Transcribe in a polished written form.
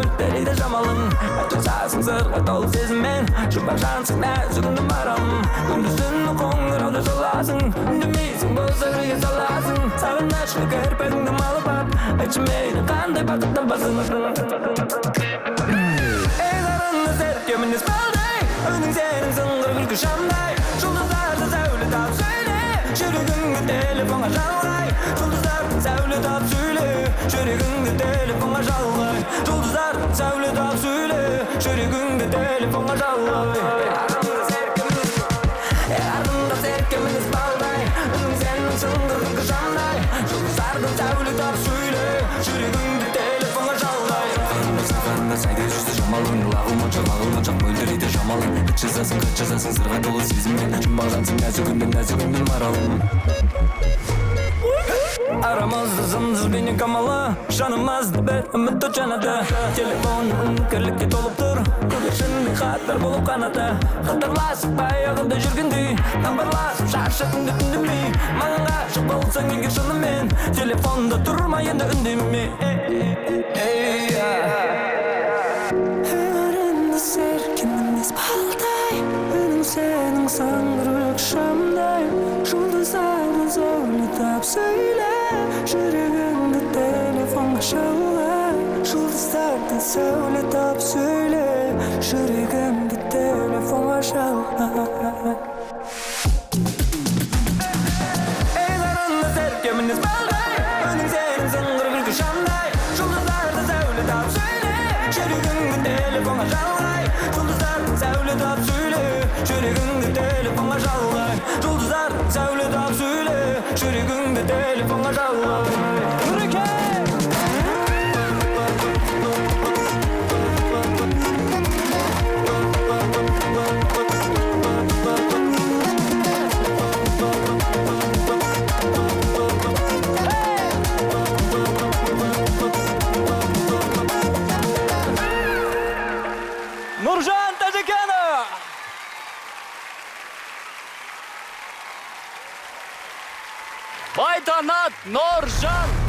deride jamalın Açacaksın sırla dolu sezmen Şu başansın nәзігіңді барам Күндіздің қоңыр алды жоласың Үндемейсің бұл сәуреге саласың Сағыныштың кірпігіңді малып ап Айтшы мейлі қандай бақытты басың Ей қарынды серке мінез балдай Өнің сенің сыңғыр күлкі шамдай Жұлдыздарды сәуле тап сөйле Жүрегіңді телефонға жалғай Жұлдыздарды сәуле тап сөйле Жүрегіңді телефонға жалғай Жұлдыздарды сәуле тап сөйле Жүрегіңді телефонға жалғай Артында серке мінез балдай Үнің сенің сыңғыр күлкі шамдай Жұлдыздарды сәуле тап сөйле Жүрегіңді телефонға жалғай Сақарында сәйде жүзді жамалың Лағылманшақ мөлдірейді жамалың Қыт жазасың сырға толы сезіммен Жұмбақ жансың нәзігіңмен маралым Aramızda zımsız beni kamalı Şanımızda bir ümit uçanadı Telefonun kirlikке толып тұр Күлішін хаттар болып қанаты Қатарласып баяғыда жүргендей Тамбарласып шаршадың да үндемей Маған ғашық болсаң егер шынымен Телефонда тұрма енді үндеме Арында серке мінез балдай Үнің сенің саңғырық шамдай Жұлдыздарды зәулетап сөйле Жүрегіңді телефонға жалғай Жұлдыздарды сәулетап сөйле Жүрегіңді телефонға жалғай Ей қарынды серке мінез балдай Үнің сенің сыңғыр күлкі шамдай Жұлдыздарды сәулетап сөйле Жүрегіңді телефонға жалғай Жұлдыздарды сәулетап сөйле Жүрегіңді телефонға жалғай Жұлдыздарды сәулетап сөйле Жүрегіңді телефонға жалғай Нұреке! Нұржан Тәжікенов! Байтанат Нұржан!